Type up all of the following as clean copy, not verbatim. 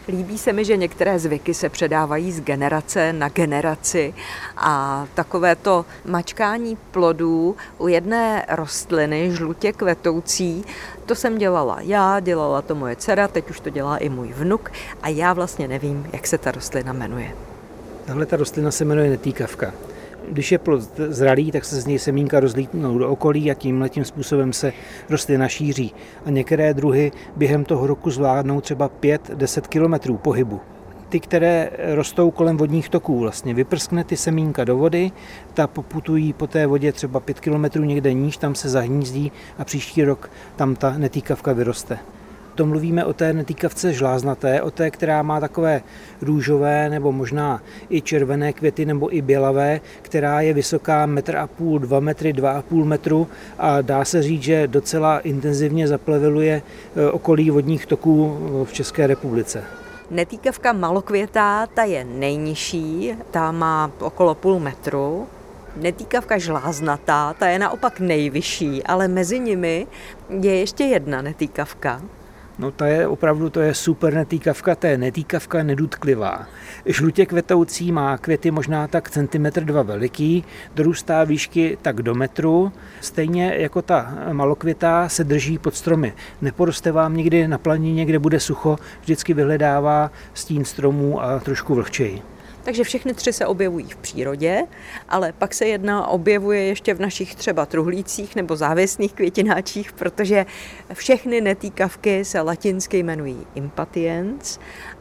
Líbí se mi, že některé zvyky se předávají z generace na generaci a takové to mačkání plodů u jedné rostliny žlutě kvetoucí, to jsem dělala já, dělala to moje dcera, teď už to dělá i můj vnuk a já vlastně nevím, jak se ta rostlina jmenuje. Tahle ta rostlina se jmenuje netýkavka. Když je plod zralý, tak se z něj semínka rozlítnou do okolí a tímhletím způsobem se rostlina šíří. A některé druhy během toho roku zvládnou třeba 5-10 kilometrů pohybu. Ty, které rostou kolem vodních toků, vlastně vyprskne ty semínka do vody, ta poputují po té vodě třeba 5 kilometrů někde níž, tam se zahnízdí a příští rok tam ta netýkavka vyroste. To mluvíme o té netýkavce žláznaté, o té, která má takové růžové nebo možná i červené květy nebo i bělavé, která je vysoká 1,5 m, 2 metry, 2,5 metru a dá se říct, že docela intenzivně zapleveluje okolí vodních toků v České republice. Netýkavka malokvětá, ta je nejnižší, ta má okolo 0,5 metru. Netýkavka žláznatá, ta je naopak nejvyšší, ale mezi nimi je ještě jedna netýkavka. No to je super netýkavka, to je netýkavka nedutklivá. Žlutě kvetoucí, má květy možná tak 1,2 cm veliký, dorůstá výšky tak do metru, stejně jako ta malokvětá se drží pod stromy. Neporoste vám nikdy na planině, kde bude sucho, vždycky vyhledává stín stromů a trošku vlhčeji. Takže všechny tři se objevují v přírodě, ale pak se jedna objevuje ještě v našich třeba truhlících nebo závěsných květináčích, protože všechny netýkavky se latinsky jmenují impatiens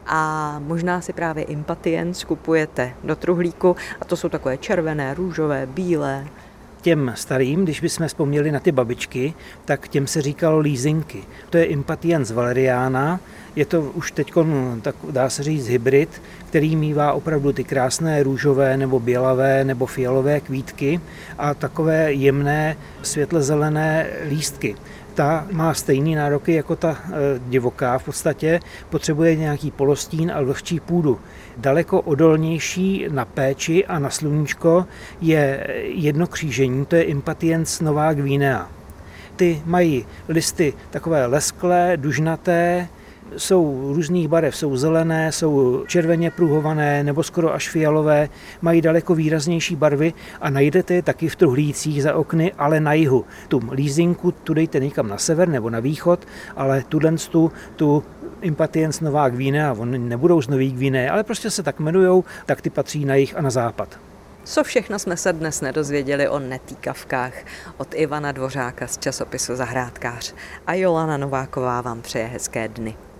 a možná si právě impatiens kupujete do truhlíku a to jsou takové červené, růžové, bílé. Těm starým, když bychom vzpomněli na ty babičky, tak těm se říkalo lízinky. To je impatiens valeriana, je to už teď, tak dá se říct, hybrid, který mívá opravdu ty krásné růžové nebo bělavé nebo fialové kvítky a takové jemné světle zelené lístky. Ta má stejný nároky jako ta divoká v podstatě, potřebuje nějaký polostín a vlhčí půdu. Daleko odolnější na péči a na sluníčko je jedno křížení, to je impatiens Nová Guinea. Ty mají listy takové lesklé, dužnaté, jsou různých barev, jsou zelené, jsou červeně pruhované nebo skoro až fialové, mají daleko výraznější barvy a najdete je taky v truhlících za okny, ale na jihu. Tu lízinku tu dejte někam na sever nebo na východ, ale tu impatiens Nová Guinea, oni nebudou z Nový Guinea, ale prostě se tak jmenujou, tak ty patří na jih a na západ. Co všechno jsme se dnes nedozvěděli o netýkavkách od Ivana Dvořáka z časopisu Zahrádkář a Jolana Nováková vám přeje hezké dny.